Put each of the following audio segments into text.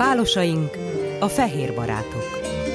Pálosaink, a fehér barátok.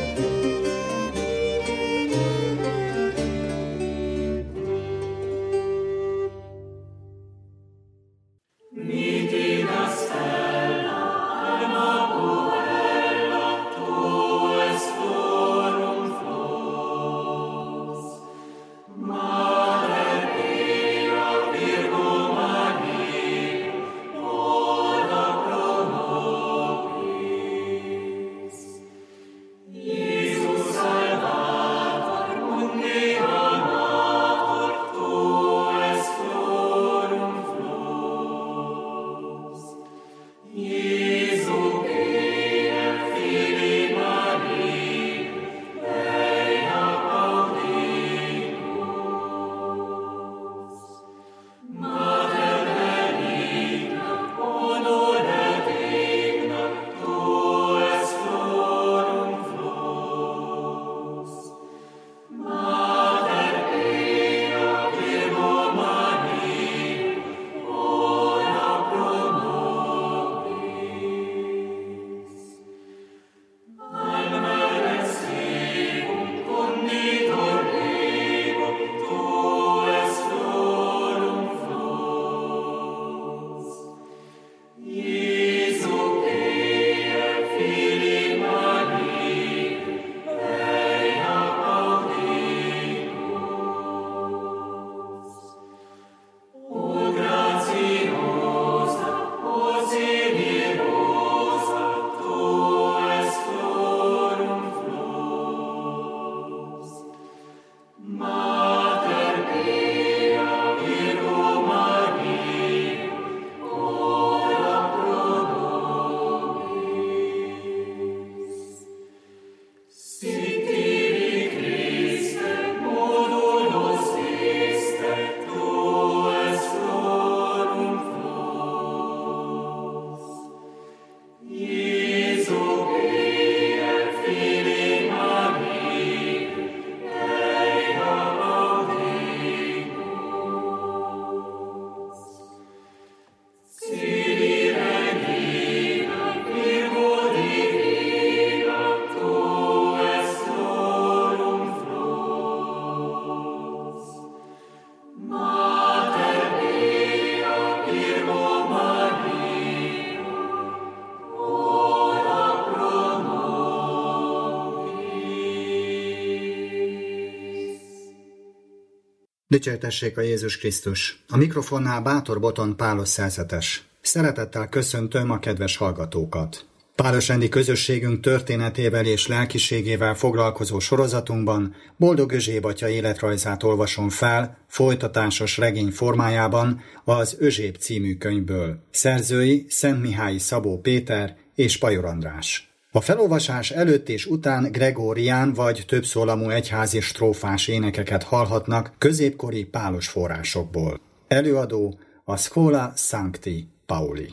Dicsértessék a Jézus Krisztus! A mikrofonnál Bátor Boton Pálos szerzetes. Szeretettel köszöntöm a kedves hallgatókat. Pálosrendi közösségünk történetével és lelkiségével foglalkozó sorozatunkban Boldog Özséb atya életrajzát olvasom fel folytatásos regény formájában az Özséb című könyvből. Szerzői Szentmihályi Szabó Péter és Pajor András. A felolvasás előtt és után gregórián vagy többszólamú egyházi strófás énekeket hallhatnak középkori pálos forrásokból. Előadó a Schola Sancti Pauli.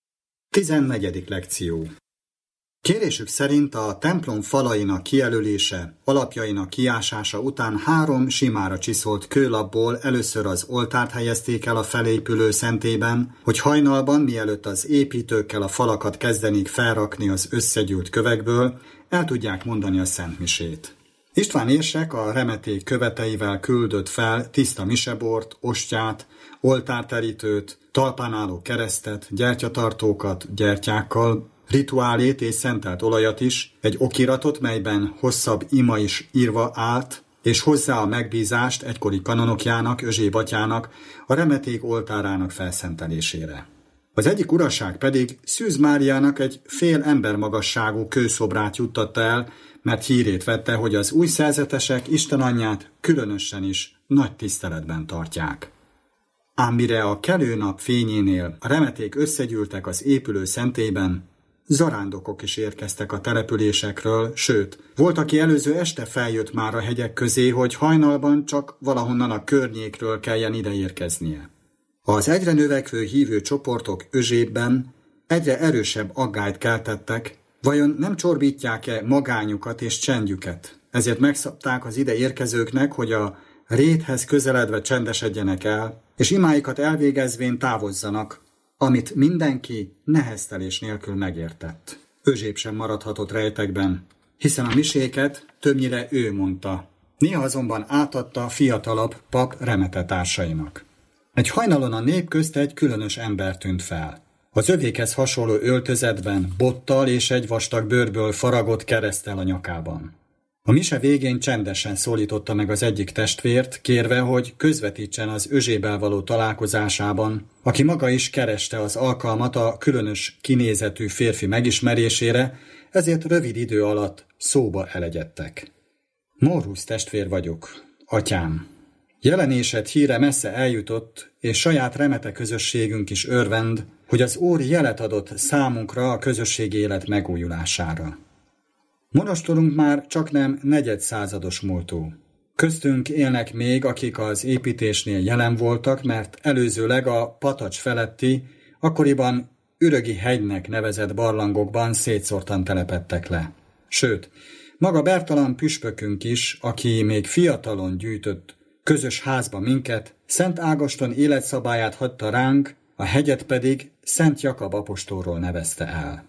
14. lekció. Kérésük szerint a templom falainak kijelölése, alapjainak kiásása után 3 simára csiszolt kőlapból először az oltárt helyezték el a felépülő szentében, hogy hajnalban, mielőtt az építőkkel a falakat kezdenék felrakni az összegyűlt kövekből, el tudják mondani a szentmisét. István érsek a remeték követeivel küldött fel tiszta misebort, ostját, oltárterítőt, talpán álló keresztet, gyertyatartókat gyertyákkal, rituálét és szentelt olajat is, egy okiratot, melyben hosszabb ima is írva állt, és hozzá a megbízást egykori kanonokjának, Özséb atyának, a remeték oltárának felszentelésére. Az egyik uraság pedig Szűz Máriának egy fél embermagasságú kőszobrát juttatta el, mert hírét vette, hogy az új szerzetesek Isten anyját különösen is nagy tiszteletben tartják. Ám mire a kelő nap fényénél a remeték összegyűltek az épülő szentében, zarándokok is érkeztek a településekről, sőt, volt, aki előző este feljött már a hegyek közé, hogy hajnalban csak valahonnan a környékről kelljen ide érkeznie. Az egyre növekvő hívő csoportok Özsébben egyre erősebb aggályt keltettek, vajon nem csorbítják-e magányukat és csendjüket? Ezért megszabták az ide érkezőknek, hogy a réthez közeledve csendesedjenek el, és imáikat elvégezvén távozzanak, amit mindenki neheztelés nélkül megértett. Özséb sem maradhatott rejtekben, hiszen a miséket többnyire ő mondta. Néha azonban átadta fiatalabb pap remete társainak. Egy hajnalon a nép közt egy különös ember tűnt fel. Az övékhez hasonló öltözetben, bottal és egy vastag bőrből faragott kereszttel a nyakában. A mise végén csendesen szólította meg az egyik testvért, kérve, hogy közvetítsen az Özsébbel való találkozásában, aki maga is kereste az alkalmat a különös kinézetű férfi megismerésére, ezért rövid idő alatt szóba elegyedtek. Mórusz testvér vagyok, atyám. Jelenésed híre messze eljutott, és saját remete közösségünk is örvend, hogy az Úr jelet adott számunkra a közösségi élet megújulására. Monostorunk már csaknem negyedszázados múltú. Köztünk élnek még, akik az építésnél jelen voltak, mert előzőleg a Patacs feletti, akkoriban Ürögi hegynek nevezett barlangokban szétszórtan telepedtek le. Sőt, maga Bertalan püspökünk is, aki még fiatalon gyűjtött közös házba minket, Szent Ágoston életszabályát hagyta ránk, a hegyet pedig Szent Jakab apostolról nevezte el.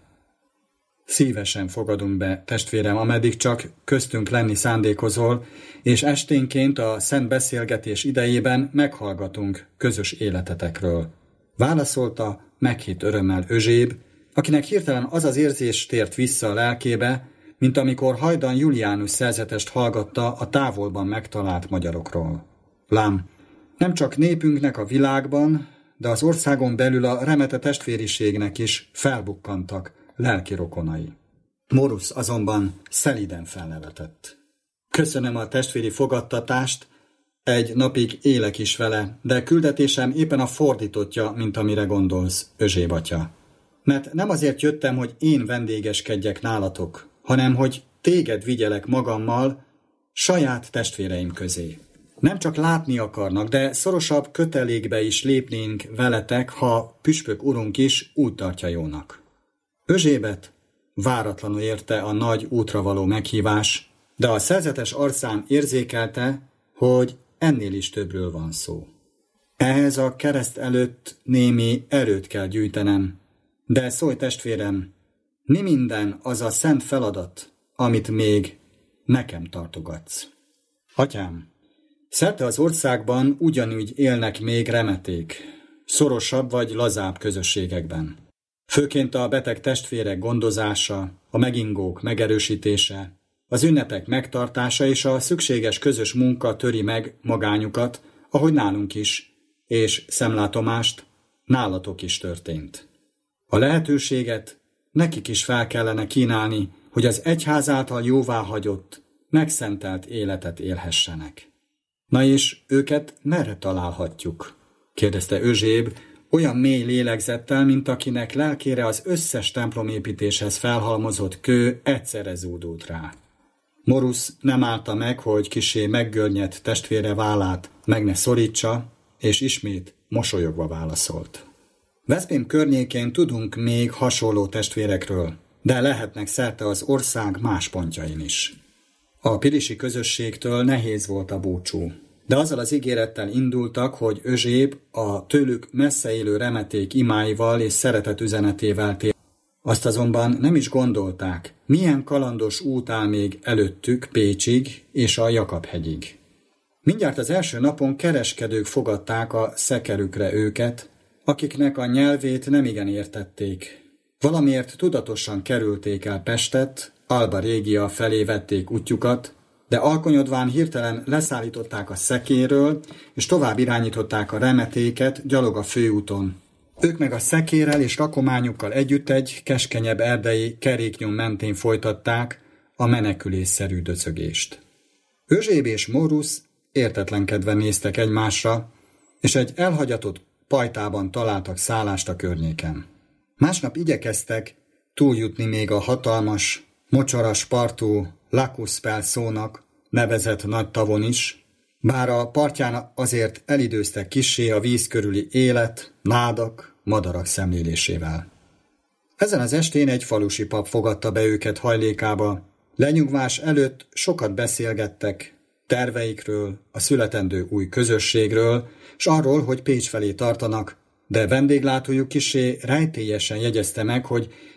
Szívesen fogadunk be, testvérem, ameddig csak köztünk lenni szándékozol, és esténként a szent beszélgetés idejében meghallgatunk közös életetekről. Válaszolta meghitt örömmel Özséb, akinek hirtelen az az érzés tért vissza a lelkébe, mint amikor Hajdan Juliánus szerzetest hallgatta a távolban megtalált magyarokról. Lám, nem csak népünknek a világban, de az országon belül a remete testvériségnek is felbukkantak lelki rokonai. Mórusz azonban szelíden felnevetett. Köszönöm a testvéri fogadtatást, egy napig élek is vele, de küldetésem éppen a fordítottja, mint amire gondolsz, Özséb atya. Mert nem azért jöttem, hogy én vendégeskedjek nálatok, hanem hogy téged vigyelek magammal saját testvéreim közé. Nem csak látni akarnak, de szorosabb kötelékbe is lépnénk veletek, ha püspök urunk is úgy tartja jónak. Özsébet váratlanul érte a nagy útra való meghívás, de a szerzetes arcán érzékelte, hogy ennél is többről van szó. Ehhez a kereszt előtt némi erőt kell gyűjtenem, de szólj testvérem, mi minden az a szent feladat, amit még nekem tartogatsz. Atyám, szerte az országban ugyanúgy élnek még remeték, szorosabb vagy lazább közösségekben. Főként a beteg testvérek gondozása, a megingók megerősítése, az ünnepek megtartása és a szükséges közös munka töri meg magányukat, ahogy nálunk is, és szemlátomást nálatok is történt. A lehetőséget nekik is fel kellene kínálni, hogy az egyház által jóváhagyott, megszentelt életet élhessenek. Na és őket merre találhatjuk? Kérdezte Özséb, olyan mély lélegzettel, mint akinek lelkére az összes templomépítéshez felhalmozott kő egyszerre zúdult rá. Mórusz nem állta meg, hogy kissé meggörnyedt testvére vállát meg ne szorítsa, és ismét mosolyogva válaszolt. Veszprém környékén tudunk még hasonló testvérekről, de lehetnek szerte az ország más pontjain is. A pilisi közösségtől nehéz volt a búcsú, de azzal az ígérettel indultak, hogy Özséb a tőlük messze élő remeték imáival és szeretet üzenetével tér. Azt azonban nem is gondolták, milyen kalandos út áll még előttük Pécsig és a Jakab-hegyig. Mindjárt az első napon kereskedők fogadták a szekerükre őket, akiknek a nyelvét nemigen értették. Valamiért tudatosan kerülték el Pestet, Alba Régia felé vették útjukat, de alkonyodván hirtelen leszállították a szekéről, és tovább irányították a remetéket gyalog a főúton. Ők meg a szekérrel és rakományukkal együtt egy keskenyebb erdei keréknyom mentén folytatták a menekülésszerű döcögést. Özséb és Mórusz értetlenkedve néztek egymásra, és egy elhagyatott pajtában találtak szállást a környéken. Másnap igyekeztek túljutni még a hatalmas, mocsaras partú Lacuspel-szónak nevezett nagy tavon is, bár a partján azért elidőztek kissé a víz körüli élet, nádak, madarak szemlélésével. Ezen az estén egy falusi pap fogadta be őket hajlékába. Lenyugvás előtt sokat beszélgettek terveikről, a születendő új közösségről, s arról, hogy Pécs felé tartanak, de vendéglátójuk kissé rejtélyesen jegyezte meg, hogy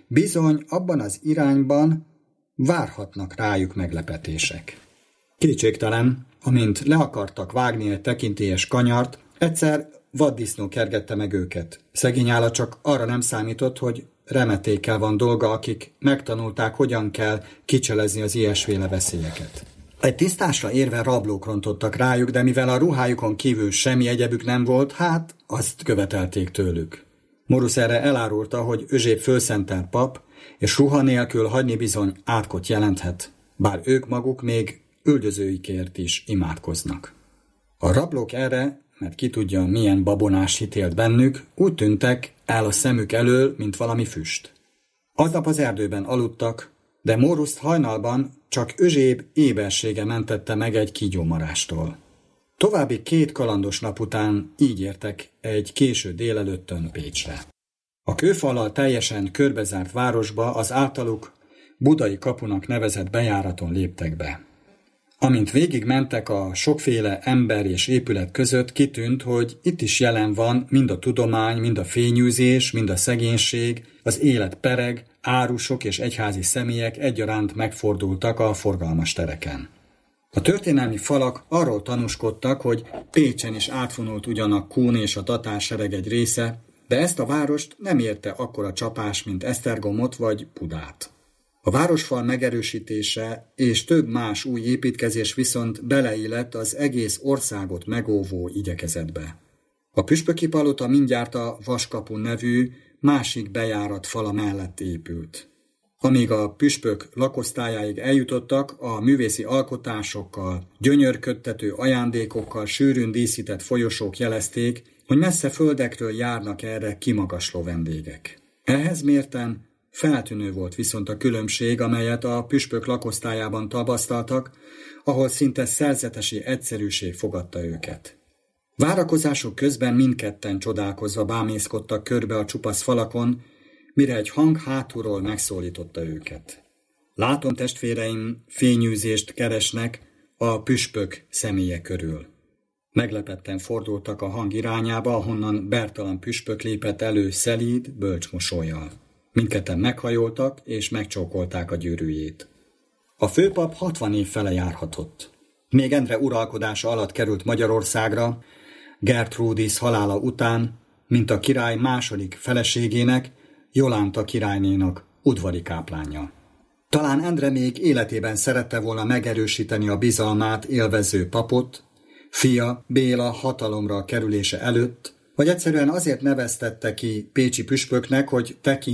bizony abban az irányban várhatnak rájuk meglepetések. Kétségtelen, amint le akartak vágni egy tekintélyes kanyart, egyszer vaddisznó kergette meg őket. Szegény állat csak arra nem számított, hogy remetékkel van dolga, akik megtanulták, hogyan kell kicselezni az ilyesféle veszélyeket. Egy tisztásra érve rablók rontottak rájuk, de mivel a ruhájukon kívül semmi egyebük nem volt, hát azt követelték tőlük. Morus erre elárulta, hogy Özséb fölszentelt pap, és ruha nélkül hagyni bizony átkot jelenthet, bár ők maguk még üldözőikért is imádkoznak. A rablók erre, mert ki tudja, milyen babonás hitélt bennük, úgy tűntek el a szemük elől, mint valami füst. Aznap az erdőben aludtak, de Morust hajnalban csak Özséb ébersége mentette meg egy kígyómarástól. További 2 kalandos nap után így értek egy késő délelőttön Pécsre. A kőfallal teljesen körbezárt városba az általuk Budai kapunak nevezett bejáraton léptek be. Amint végig mentek a sokféle ember és épület között, kitűnt, hogy itt is jelen van mind a tudomány, mind a fényűzés, mind a szegénység, az élet pereg, árusok és egyházi személyek egyaránt megfordultak a forgalmas tereken. A történelmi falak arról tanúskodtak, hogy Pécsen is átvonult ugyan a kun és a tatár sereg egy része, de ezt a várost nem érte akkora csapás, mint Esztergomot vagy Budát. A városfal megerősítése és több más új építkezés viszont beleillett az egész országot megóvó igyekezetbe. A püspöki palota mindjárt a Vaskapu nevű másik bejárat fala mellett épült. Amíg a püspök lakosztályáig eljutottak, a művészi alkotásokkal, gyönyörködtető ajándékokkal sűrűn díszített folyosók jelezték, hogy messze földekről járnak erre kimagasló vendégek. Ehhez mérten feltűnő volt viszont a különbség, amelyet a püspök lakosztályában tapasztaltak, ahol szinte szerzetesi egyszerűség fogadta őket. Várakozásuk közben mindketten csodálkozva bámészkodtak körbe a csupasz falakon, mire egy hang hátulról megszólította őket. Látom, testvéreim, fényűzést keresnek a püspök személye körül. Meglepetten fordultak a hang irányába, ahonnan Bertalan püspök lépett elő szelíd, bölcs mosollyal. Mindketten meghajoltak és megcsókolták a gyűrűjét. A főpap 60 év fele járhatott. Még Endre uralkodása alatt került Magyarországra, Gertrudis halála után, mint a király második feleségének, Jolánta királynénak udvari káplánja. Talán Endre még életében szerette volna megerősíteni a bizalmát élvező papot, fia Béla hatalomra kerülése előtt, vagy egyszerűen azért neveztette ki pécsi püspöknek, hogy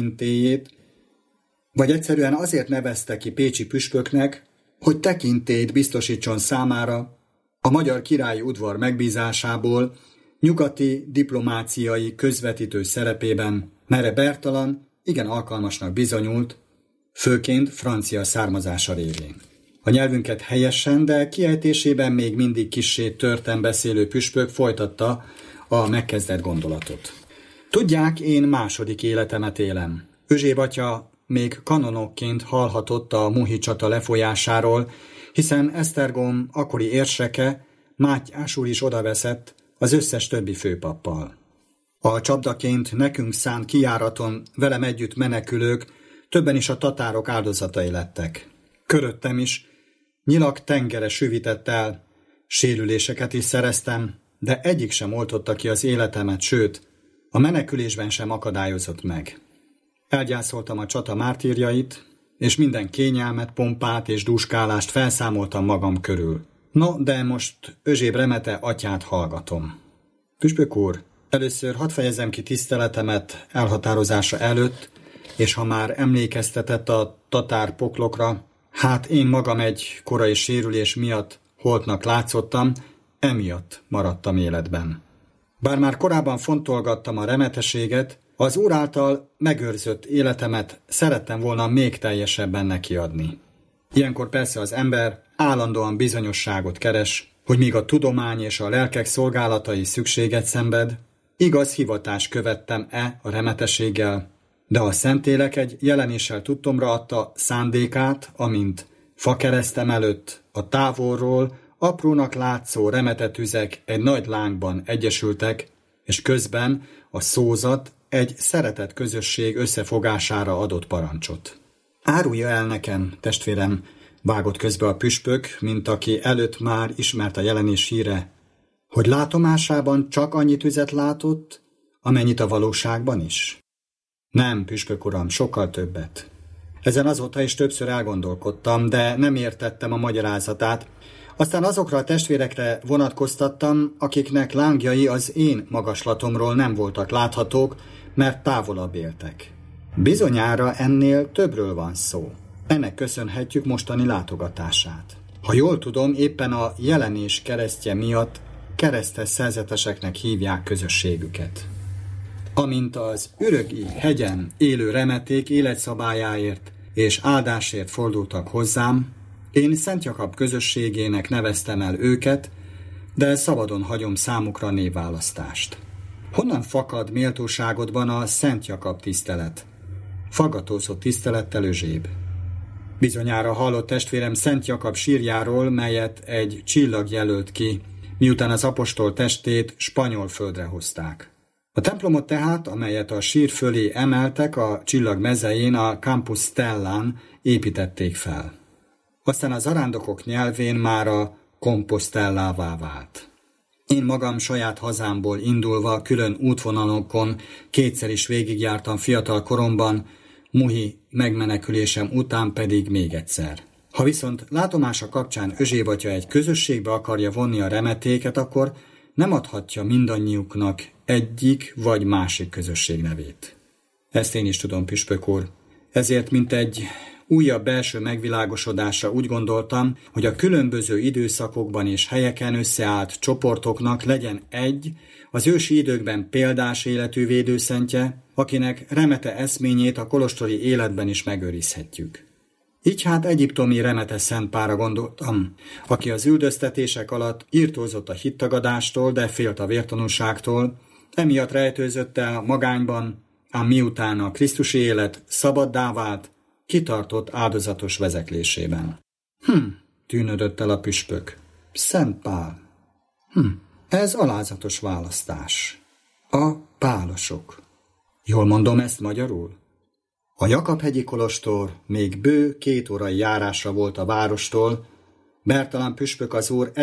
tekintélyt biztosítson számára a magyar királyi udvar megbízásából nyugati diplomáciai közvetítő szerepében, melyre Bertalan igen alkalmasnak bizonyult, főként francia származása révén. A nyelvünket helyesen, de kiejtésében még mindig kissé törten beszélő püspök folytatta a megkezdett gondolatot. Tudják, én második életemet élem. Özséb atya még kanonokként hallhatott a Muhi csata lefolyásáról, hiszen Esztergom akkori érseke, Mátyás úr is odaveszett az összes többi főpappal. A csapdaként nekünk szánt kijáraton velem együtt menekülők többen is a tatárok áldozatai lettek. Köröttem is nyilak tengere süvitett el, sérüléseket is szereztem, de egyik sem oltotta ki az életemet, sőt, a menekülésben sem akadályozott meg. Elgyászoltam a csata mártírjait, és minden kényelmet, pompát és dúskálást felszámoltam magam körül. No, de most Özséb remete atyát hallgatom. Püspök úr, először hadd fejezzem ki tiszteletemet elhatározása előtt, és ha már emlékeztetett a tatár poklokra, hát én magam egy korai sérülés miatt holtnak látszottam, emiatt maradtam életben. Bár már korábban fontolgattam a remeteséget, az Úr által megőrzött életemet szerettem volna még teljesebben nekiadni. Ilyenkor persze az ember állandóan bizonyosságot keres, hogy míg a tudomány és a lelkek szolgálatai szükséget szenved, igaz hivatást követtem-e a remeteséggel, de a Szentlélek egy jelenéssel tudtomra adta szándékát, amint fakeresztem előtt a távolról aprónak látszó remetetüzek egy nagy lángban egyesültek, és közben a szózat egy szeretett közösség összefogására adott parancsot. Árulja el nekem, testvérem, vágott közbe a püspök, mint aki előtt már ismert a jelenés híre, hogy látomásában csak annyi tüzet látott, amennyit a valóságban is? Nem, püspök uram, sokkal többet. Ezen azóta is többször elgondolkodtam, de nem értettem a magyarázatát. Aztán azokra a testvérekre vonatkoztattam, akiknek lángjai az én magaslatomról nem voltak láthatók, mert távolabb éltek. Bizonyára ennél többről van szó. Ennek köszönhetjük mostani látogatását. Ha jól tudom, éppen a jelenés keresztje miatt keresztes szerzeteseknek hívják közösségüket. Amint az Ürögi hegyen élő remeték életszabályáért és áldásért fordultak hozzám, én Szent Jakab közösségének neveztem el őket, de szabadon hagyom számukra névválasztást. Honnan fakad méltóságodban a Szent Jakab tisztelet? Faggatózott tisztelettel Özséb. Bizonyára hallott testvérem Szent Jakab sírjáról, melyet egy csillag jelölt ki, miután az apostol testét spanyol földre hozták. A templomot tehát, amelyet a sír fölé emeltek, a csillag mezején, a Campus Stellán építették fel. Aztán az zarándokok nyelvén már a Compostellává vált. Én magam saját hazámból indulva külön útvonalokon kétszer is végigjártam fiatal koromban, Muhi megmenekülésem után pedig még egyszer. Ha viszont látomása kapcsán Özséb atya egy közösségbe akarja vonni a remetéket, akkor nem adhatja mindannyiuknak egyik vagy másik közösség nevét. Ezt én is tudom, püspök úr. Ezért, mint egy újabb belső megvilágosodásra úgy gondoltam, hogy a különböző időszakokban és helyeken összeállt csoportoknak legyen egy, az ősi időkben példás életű védőszentje, akinek remete eszményét a kolostori életben is megőrizhetjük. Így hát egyiptomi Remete Szentpára gondoltam, aki az üldöztetések alatt irtózott a hittagadástól, de félt a vértanúságtól, emiatt rejtőzött el magányban, ám miután a krisztusi élet szabaddá vált, kitartott áldozatos vezeklésében. Tűnődött el a püspök. Szent Pál. Ez alázatos választás. A pálosok. Jól mondom ezt magyarul? A Jakab-hegyi kolostor még bő 2 órai járásra volt a várostól, Bertalan püspök az úr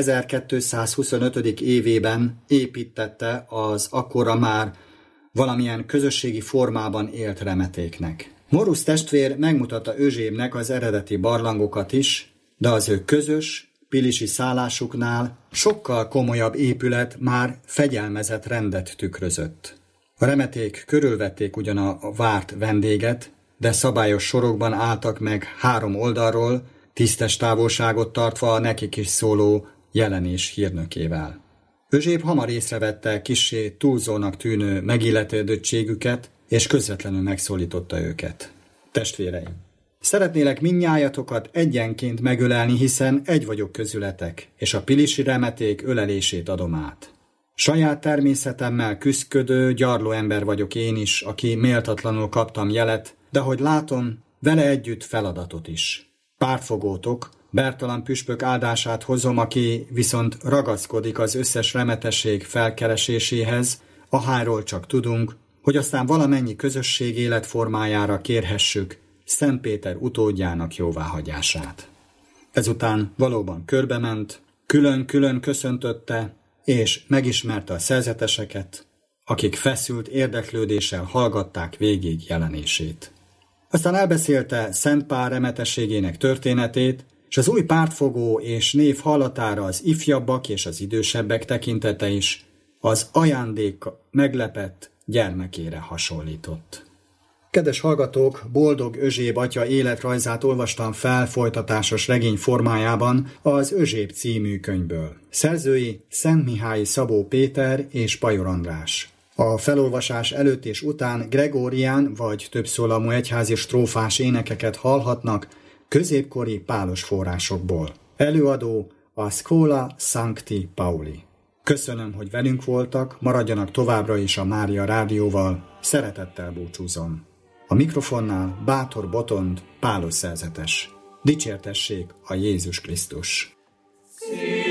1225. évében építtette az akkora már valamilyen közösségi formában élt remetéknek. Morusz testvér megmutatta Özsébnek az eredeti barlangokat is, de az ő közös, pilisi szállásuknál sokkal komolyabb épület már fegyelmezett rendet tükrözött. A remeték körülvették ugyan a várt vendéget, de szabályos sorokban álltak meg 3 oldalról, tisztes távolságot tartva a nekik is szóló jelenés hírnökével. Özséb hamar észrevette kissé túlzónak tűnő megilletődöttségüket, és közvetlenül megszólította őket. Testvéreim, szeretnélek mindnyájatokat egyenként megölelni, hiszen egy vagyok közületek, és a pilisi remeték ölelését adom át. Saját természetemmel küszködő, gyarló ember vagyok én is, aki méltatlanul kaptam jelet, de hogy látom, vele együtt feladatot is. Pártfogótok, Bertalan püspök áldását hozom, aki viszont ragaszkodik az összes remetesség felkereséséhez, ahányról csak tudunk, hogy aztán valamennyi közösség életformájára kérhessük Szent Péter utódjának jóváhagyását. Ezután valóban körbement, külön-külön köszöntötte, és megismerte a szerzeteseket, akik feszült érdeklődéssel hallgatták végig jelenését. Aztán elbeszélte Szent Pál remetességének történetét, és az új pártfogó és név hallatára az ifjabbak és az idősebbek tekintete is az ajándék meglepett gyermekére hasonlított. Kedves hallgatók, Boldog Özséb atya életrajzát olvastam fel folytatásos regény formájában az Özséb című könyvből. Szerzői Szentmihályi Szabó Péter és Pajor András. A felolvasás előtt és után gregórián vagy többszólamú egyházi strófás énekeket hallhatnak középkori pálos forrásokból. Előadó a Schola Sancti Pauli. Köszönöm, hogy velünk voltak, maradjanak továbbra is a Mária Rádióval, szeretettel búcsúzom. A mikrofonnál Bátor Botond, pálos szerzetes. Dicsértessék a Jézus Krisztus!